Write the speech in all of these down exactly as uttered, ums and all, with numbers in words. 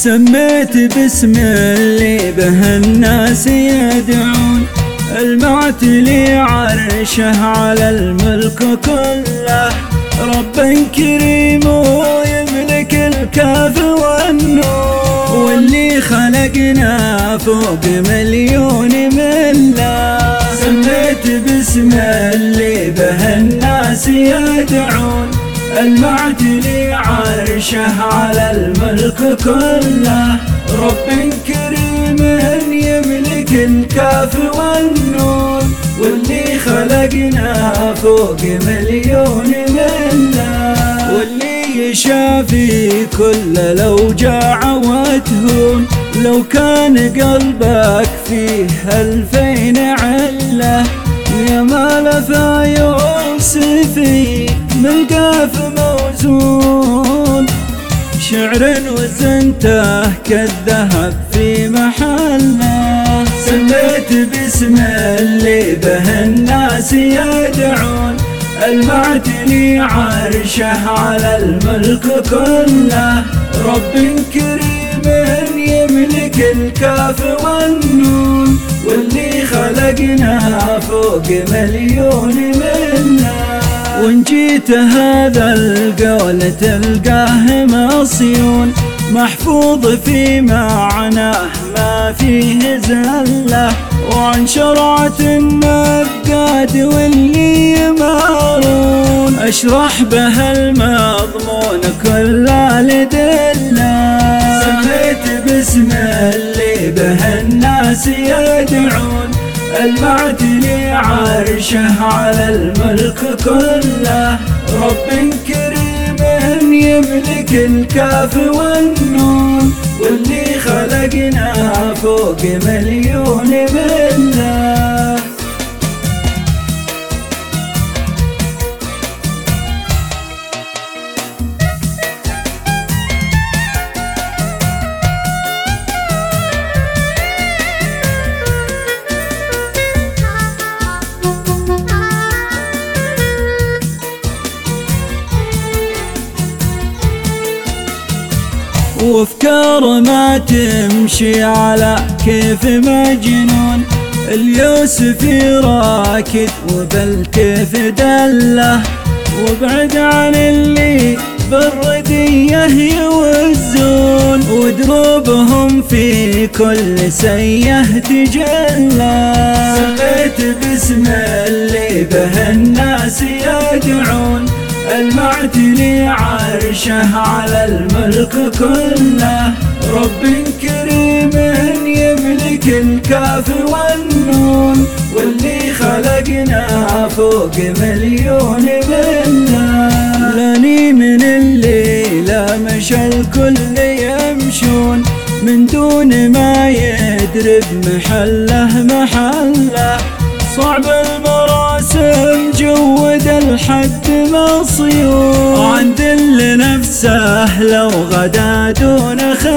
سميت باسم اللي به الناس يدعون، المعتلي عرشه على الملك كله، رب كريم يملك الكاف والنون، واللي خلقنا فوق مليون مله. سميت باسم اللي به الناس يدعون، المعتلي عرشه على الملك كله، رب كريم يملك الكاف والنون، واللي خلقنا فوق مليون مله، واللي يشافي كل الأوجاع وتهون، لو كان قلبك فيه ألفين عله، يا مال فيوصفي من قاف موزون، شعر وزنته كالذهب في محله. سميت باسم اللي به الناس يدعون، المعتلي عرشه على الملك كله، رب كريم يملك الكاف والنون، واللي خلقنا فوق مليون مله. وإن جيت هذا القول تلقاه مصيون، محفوظ في معناه ما فيه زله، وعن شرعة النقاد واللي يمارون، أشرح به المضمون كل الدله. سميت باسم اللي به الناس يدعون، المعتلي عرشه على الملك كله، رب كريم يملك الكاف والنون، واللي خلقنا فوق مليون مله. وافكار ما تمشي على كيف مجنون، اليوسفي راكد وبالكيف دله، وابعد عن اللي بالردية يوزون، ودروبهم في كل سيه تجلى. سميت باسم اللي به الناس يدعون، المعتلي عرشه على الملك كله، رب كريم يملك الكاف والنون، واللي خلقنا فوق مليون مله. لاني من الليلة مشى الكل يمشون، من دون ما يدري بمحله محله، صعب المراسم جود الحد مصيون، عند اللي نفسه لو غدا دون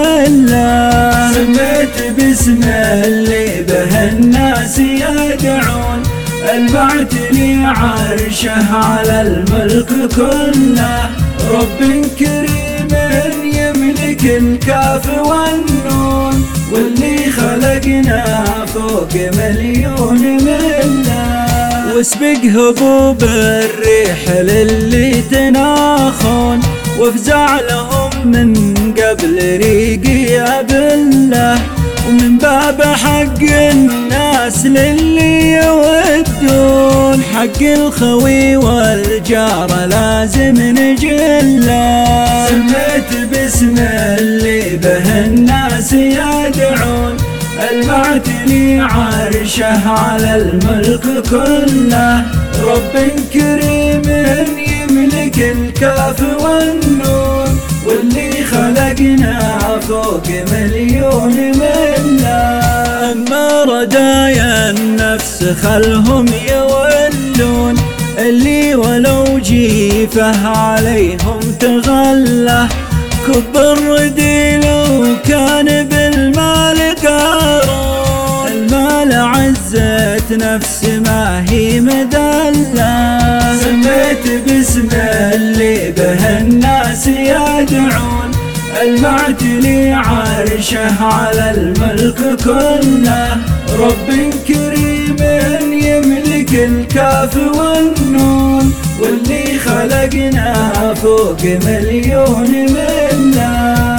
خله. سميت باسم اللي به الناس يدعون، المعتلي عرشه على الملك كله، رب كريم يملك الكاف والنون، واللي خلقنا فوق مليون مله. واسبق هبوب الريح للي تناخون، وافزع لهم من قبل ريقي أبله، ومن باب حق الناس للي يودون، حق الخوي والجار لازم نجله. سميت باسم اللي به الناس يدعون، المعتلي عرشه على الملك كله، رب كريم يملك الكاف والنون، واللي خلقنا فوق مليون مله. أما ردايا النفس خلهم يولون، اللي ولو جيفه عليهم تغله، كب الردي لو كان بالمال قارون، المال عزت نفس ما هي مذله. سميت باسم اللي به الناس يدعون، المعتلي عرشه على الملك كله، رب كريم يملك الكاف والنون، واللي خلقنا فوق مليون منه.